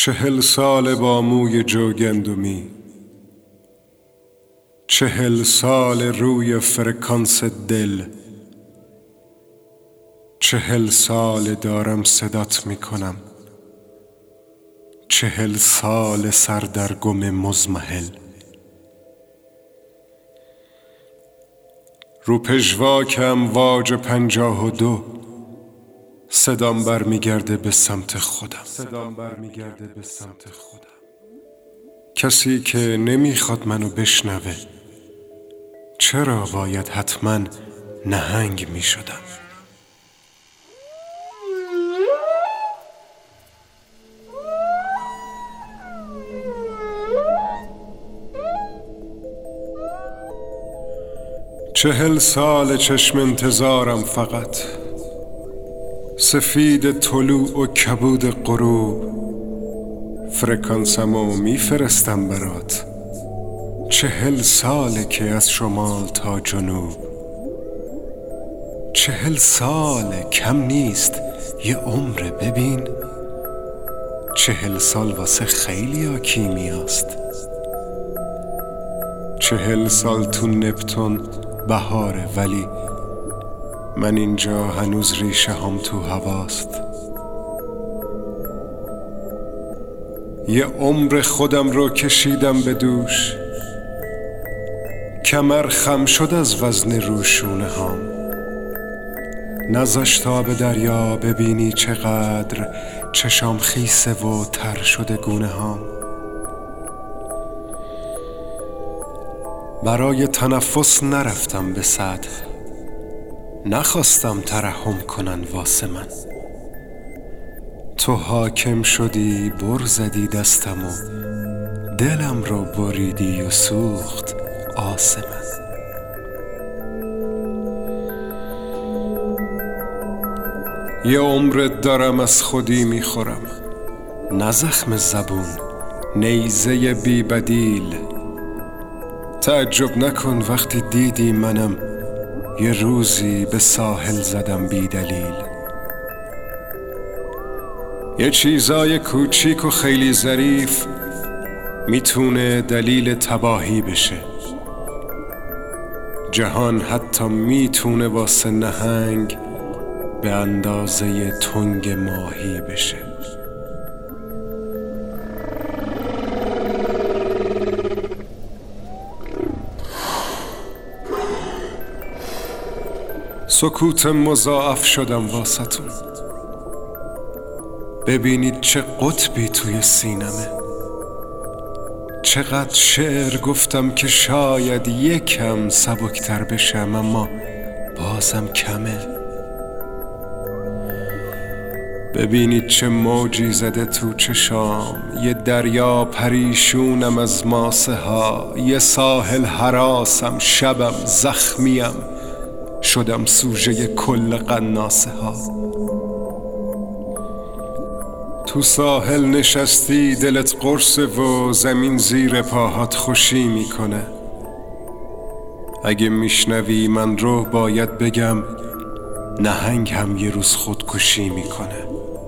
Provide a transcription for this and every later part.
40 سال با موی جوگندمی، 40 سال روی فرکانس دل، 40 سال دارم صدات میکنم، 40 سال سر در گم مزمحل. رو پژواکم واج 52، صدام برمیگرده به سمت خودم. کسی که نمیخواد منو بشنوه، چرا باید حتما نهنگ میشدم؟ چهل سال چشم انتظارم فقط، سفید طلوع و کبود غروب. فرکانسمو میفرستم برات، 40 ساله که از شمال تا جنوب. 40 ساله کم نیست، یه عمره. ببین 40 سال واسه خیلی ها کیمیاست. 40 سال تو نپتون بهاره، ولی من اینجا هنوز ریشه هم تو هواست. یه عمر خودم رو کشیدم به دوش، کمر خم شد از وزن روشونه هام. نذاشت تا به دریا ببینی چقدر چشام خیسه و تر شده گونه هام. برای تنفس نرفتم به سطح، نخواستم ترحم کنن واسه من. تو حاکم شدی، بر زدی دستم و دلم رو بریدی و سوخت آسمن. یه عمرت دارم از خودی میخورم، نه زخم زبون، نیزه بی بدیل. تعجب نکن وقتی دیدی منم یه روزی به ساحل زدم بی دلیل. یه چیزای کوچیک و خیلی ظریف میتونه دلیل تباهی بشه. جهان حتی میتونه واسه نهنگ به اندازه تنگ ماهی بشه. سکوت مضاعف شدم واسه‌تون، ببینید چه قطبی توی سینمه. چقدر شعر گفتم که شاید یکم سبکتر بشم، اما بازم کمه. ببینید چه موجی زده تو چشام، یه دریا پریشونم از ماسه ها. یه ساحل هراسم، شبم زخمیم، شدم سوژه کل قناسه ها. تو ساحل نشستی، دلت قرصه و زمین زیر پاهات خوشی میکنه. اگه میشنوی من رو باید بگم، نهنگ هم یه روز خودکشی میکنه.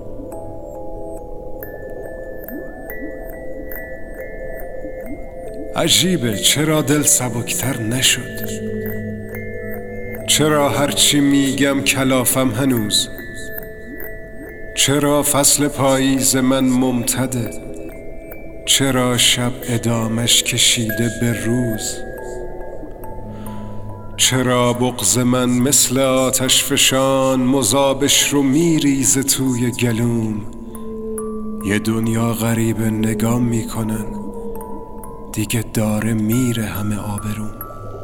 عجیبه چرا دل سبکتر نشد؟ چرا هرچی میگم کلافم هنوز؟ چرا فصل پاییز من ممتده؟ چرا شب ادامش کشیده به روز؟ چرا بغض من مثل آتش فشان مذابش رو میریزه توی گلوم؟ یه دنیا غریبه نگام میکنن، دیگه داره میره همه آبروم.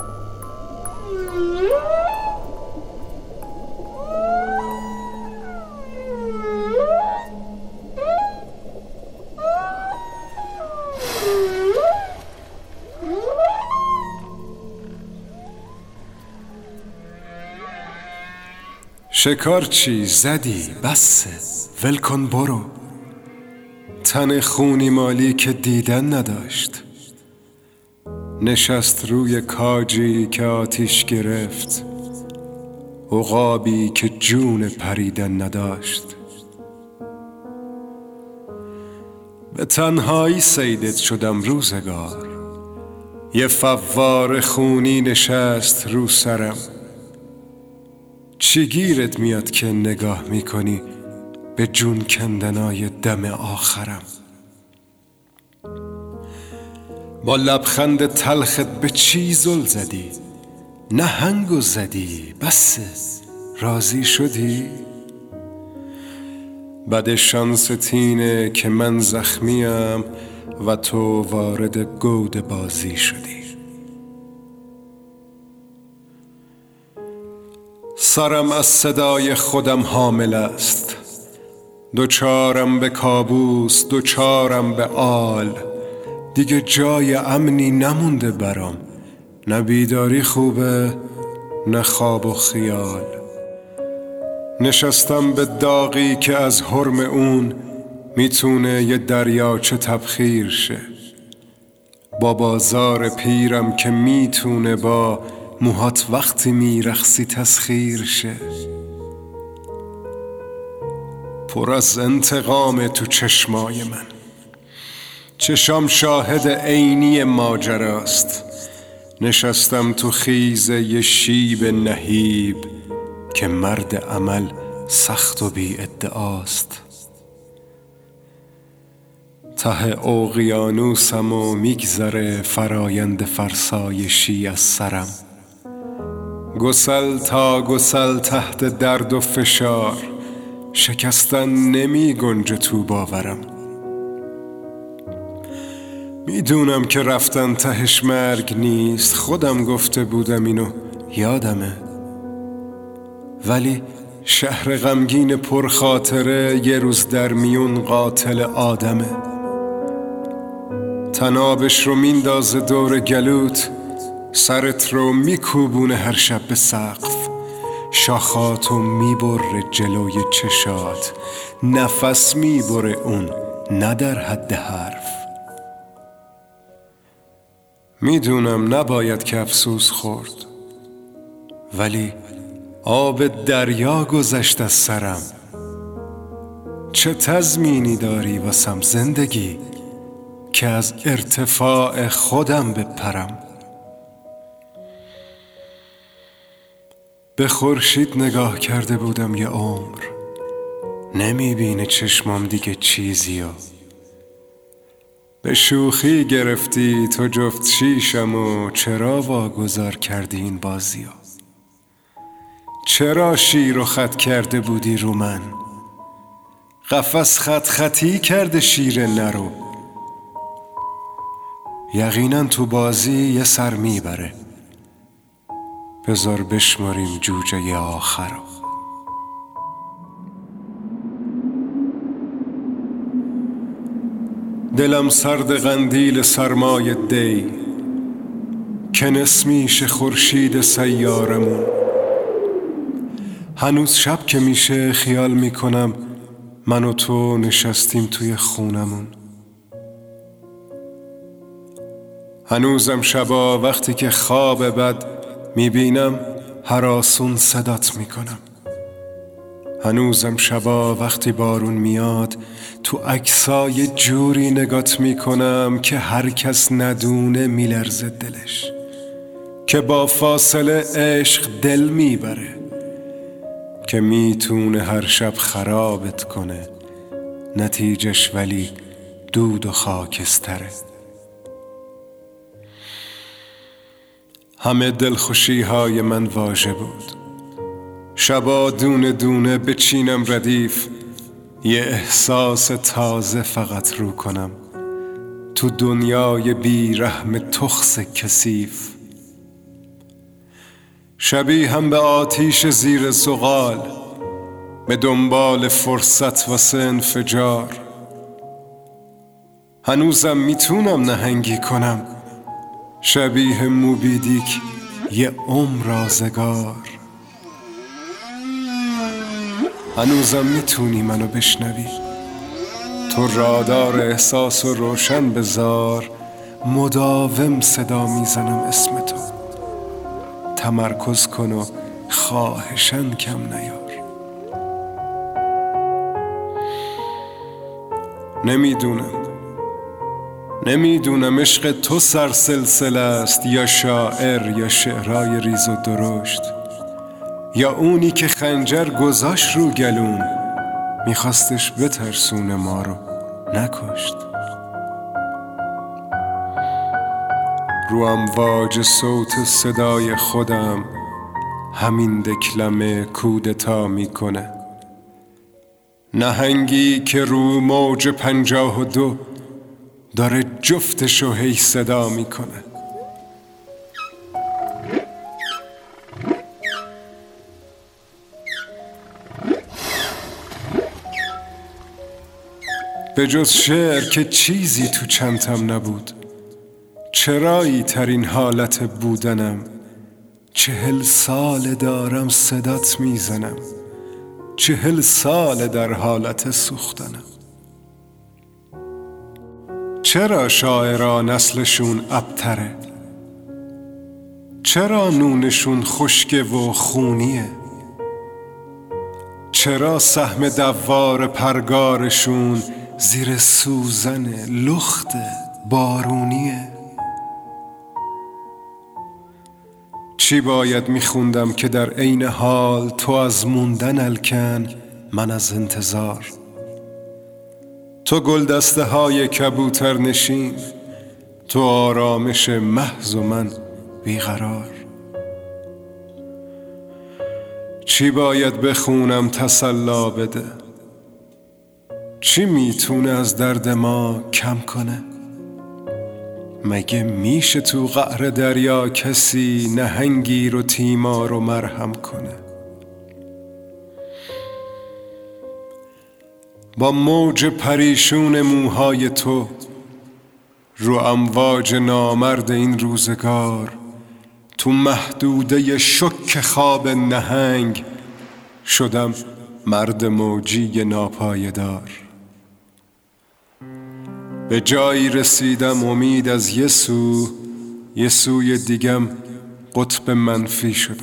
شکار چی زدی؟ بسه، ول کن برو. تن خونی مالی که دیدن نداشت، نشست روی کاجی که آتیش گرفت، عقابی که جون پریدن نداشت. به تنهایی صیدت شدم روزگار، یه فوار خونی نشست رو سرم. چی گیرت میاد که نگاه میکنی به جون کندنای دم آخرم؟ با لبخند تلخت به چی زل زدی؟ نهنگو زدی بسه راضی شدی؟ بد شانس تینه که من زخمیم و تو وارد گود بازی شدی. سرم از صدای خودم حامل است، دوچارم به کابوس، دوچارم به آل. دیگه جای امنی نمونده برام، نه بیداری خوبه نه خواب و خیال. نشستم به داغی که از حرم اون میتونه یه دریاچه تبخیر شه، با بازار پیرم که میتونه با موهات وقتی میرخصی تسخیر شه. پر از انتقام تو چشمای من، چشام شاهد عینی ماجراست. نشستم تو خیزه ی شیب نهیب که مرد عمل سخت و بی ادعاست. ته اقیانوسم و میگذره فرایند فرسایشی از سرم. گسل تا گسل تحت درد و فشار، شکستن نمی گنجه تو باورم. میدونم که رفتن تهش مرگ نیست، خودم گفته بودم اینو یادمه. ولی شهر غمگین پرخاطره یه روز در میون قاتل آدمه. تنابش رو میندازه دور گلوت، سرت رو میکوبونه هر شب به سقف، شاخاتو میبره جلوی چشات، نفس میبره اون نه در حد حرف. میدونم نباید که افسوس خورد، ولی آب دریا گذشت از سرم. چه تضمینی داری واسم زندگی که از ارتفاع خودم بپرم؟ به خورشید نگاه کرده بودم یه عمر، نمیبینه چشمام دیگه چیزیو. به شوخی گرفتی تو جفت شیشم و چرا واگذار کردی این بازیو؟ چرا شیر و خط کرده بودی رو من؟ قفس خط خطی کرده شیر نرو. یقینا تو بازی یه سر میبره، بذار بشماریم جوجه آخرو. دلم سرد قندیل سرمای دی که نسمیش خورشید سیارمون. هنوز شب که میشه خیال میکنم من و تو نشستیم توی خونمون. هنوزم شبا وقتی که خواب بد میبینم هراسون صدات میکنم. هنوزم شبا وقتی بارون میاد تو عکسای جوری نگات میکنم که هر کس ندونه میلرزه دلش، که با فاصله عشق دل میبره، که میتونه هر شب خرابت کنه، نتیجش ولی دود و خاکستره. همه دلخوشی های من واژه بود، شبا دونه دونه بچینم ردیف، یه احساس تازه فقط رو کنم تو دنیای بی رحم تخس کثیف. شبیه هم به آتیش زیر زغال، به دنبال فرصت واسه انفجار. هنوزم میتونم نهنگی کنم، شبیه موبیدیک یه عمر آزگار. هنوزم میتونی منو بشنوی، تو رادار احساس و روشن بذار، مداوم صدا میزنم اسم تو، تمرکز کن و خواهشن کم نیار. نمیدونم نمیدونم عشق تو سرسلسله است یا شاعر یا شعرهای ریز و درشت، یا اونی که خنجر گذاشت رو گلوم میخواستش بترسونه ما رو نکشت. رو امواج صوت صدای خودم همین دکلمه کودتا میکنه، نهنگی که رو موج 52 داره جفتشو هی صدا میکنه. به جز شعر که چیزی تو چنتم نبود، چرایی ترین حالت بودنم. 40 سال دارم صدات میزنم، 40 سال در حالت سوختنم. چرا شاعرا نسلشون ابتره؟ چرا نونشون خشکه و خونیه؟ چرا سهم دوار پرگارشون زیر سوزن لخت بارونیه؟ چی باید میخوندم که در عین حال تو از موندن الکن، من از انتظار. تو گلدسته های کبوتر نشین، تو آرامش محض و من بیقرار. چی باید بخونم تسلا بده؟ چی میتونه از درد ما کم کنه؟ مگه میشه تو قعر دریا کسی نهنگی رو تیمار و مرهم کنه؟ با موج پریشون موهای تو رو امواج نامرد این روزگار، تو محدوده شک خواب نهنگ شدم مرد موجی ناپایدار. به جایی رسیدم امید از یه سوی دیگم قطب منفی شده،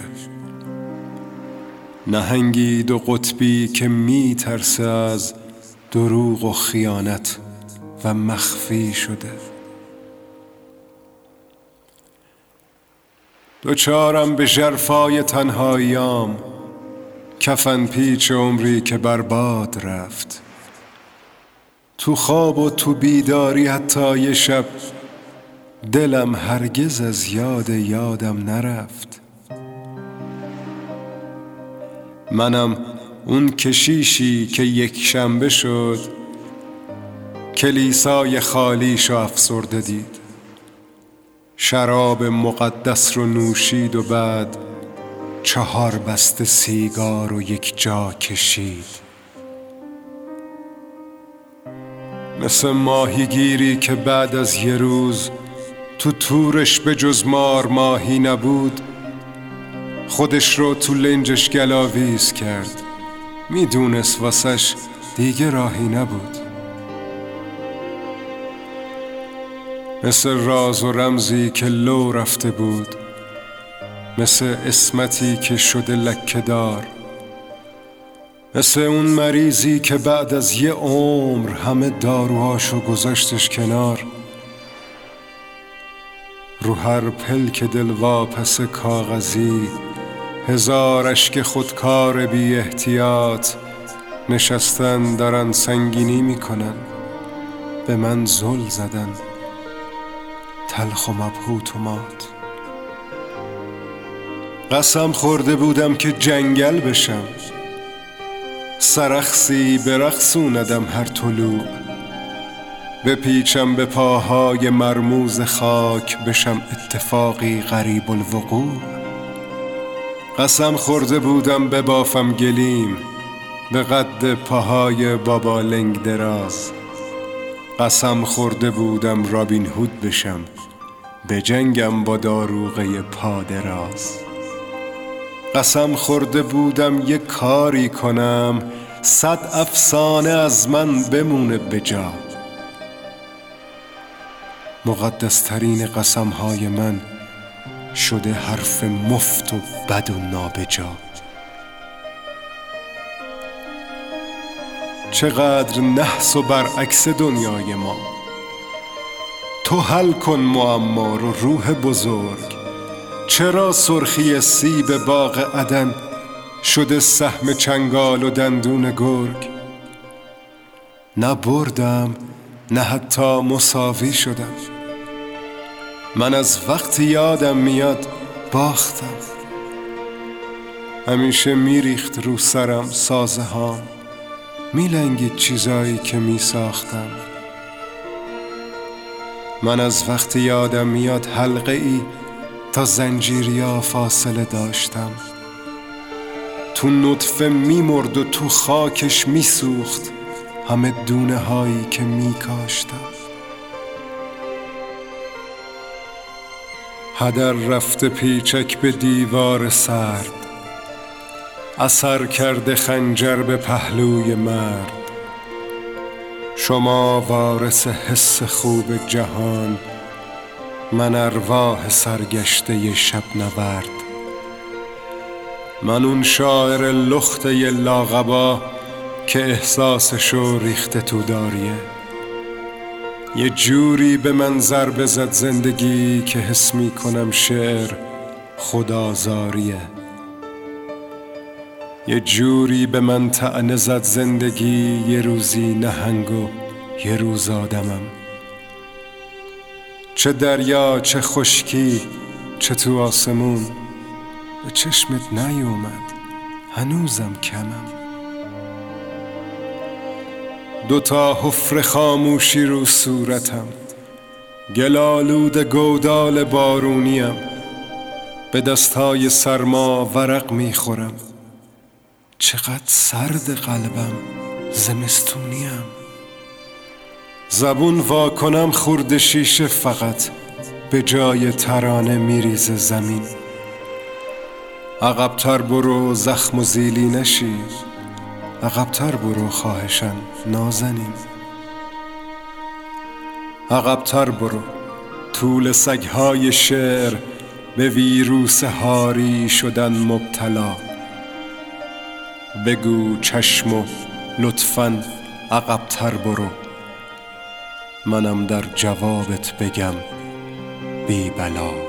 نهنگی دو قطبی که می ترسه از دروغ و خیانت و مخفی شده. دوچارم به ژرفای تنهاییام، کفن پیچ عمری که برباد رفت. تو خواب و تو بیداری حتی یه شب دلم هرگز از یادم نرفت. منم اون کشیشی که یک شنبه شد کلیسای خالیشو افسرده دید، شراب مقدس رو نوشید و بعد 4 بسته سیگار رو یک جا کشید. مثل ماهیگیری که بعد از یه روز تو تورش به جز مار ماهی نبود، خودش رو تو لنجش گلاویز کرد، میدونست واسش دیگه راهی نبود. مثل راز و رمزی که لو رفته بود، مثل اسمتی که شده لکه‌دار، مثل اون مریضی که بعد از یه عمر همه داروهاشو گذاشتش کنار. رو هر پلک دلواپس کاغذی 1000 اشک خودکار بی احتیاط نشستن دارن سنگینی میکنن، به من زل زدن تلخ و مبهوت و مات. قسم خورده بودم که جنگل بشم، سرخسی برقصوندم هر طلوع، بپیچم به پاهای مرموز خاک بشم اتفاقی غریب الوقوع. قسم خورده بودم ببافم گلیم به قد پاهای بابا لنگ دراز، قسم خورده بودم رابین هود بشم به جنگم با داروغه پادراز. قسم خورده بودم یه کاری کنم 100 افسانه از من بمونه به جا. مقدس ترین قسم های من شده حرف مفت و بد و نابجا. چقدر نحس و برعکس دنیای ما، تو حل کن معما رو روح بزرگ. چرا سرخی سیب باغ عدن شده سهم چنگال و دندون گرگ؟ نه بردم نه حتی مساوی شدم. من از وقتی یادم میاد باختم. همیشه میریخت رو سرم سازه هام، میلنگید چیزایی که میساختم. من از وقتی یادم میاد حلقه ای تا زنجیریا فاصله داشتم. تو نطفه میمرد و تو خاکش میسوخت همه دونه هایی که میکاشتم. هدر رفته پیچک به دیوار سرد، اثر کرده خنجر به پهلوی مرد. شما وارث حس خوب جهان، من ارواح سرگشته شب نورد. من اون شاعر لخته لاغبا که احساسشو ریخته تو داریه. یه جوری به من ضربه زد زندگی که حس میکنم شعر خدازاریه. یه جوری به من طعنه زد زندگی، یه روزی نهنگ و یه روز آدمم. چه دریا چه خشکی چه تو آسمون، به چشمت نیومد هنوزم کمم. دوتا حفره خاموشی رو صورتم، گلالود گودال بارونیم. به دستای سرما ورق میخورم، چقدر سرد قلبم زمستونیم. زبون وا کنم خورد شیشه فقط به جای ترانه میریزه زمین. عقب‌تر برو زخم و زیلی نشی، عقب‌تر برو خواهشن نازنین. عقب‌تر برو طول سگ‌های شعر به ویروس هاری شدن مبتلا. بگو چشم و لطفاً عقب‌تر برو، منم در جوابت بگم بی بلا.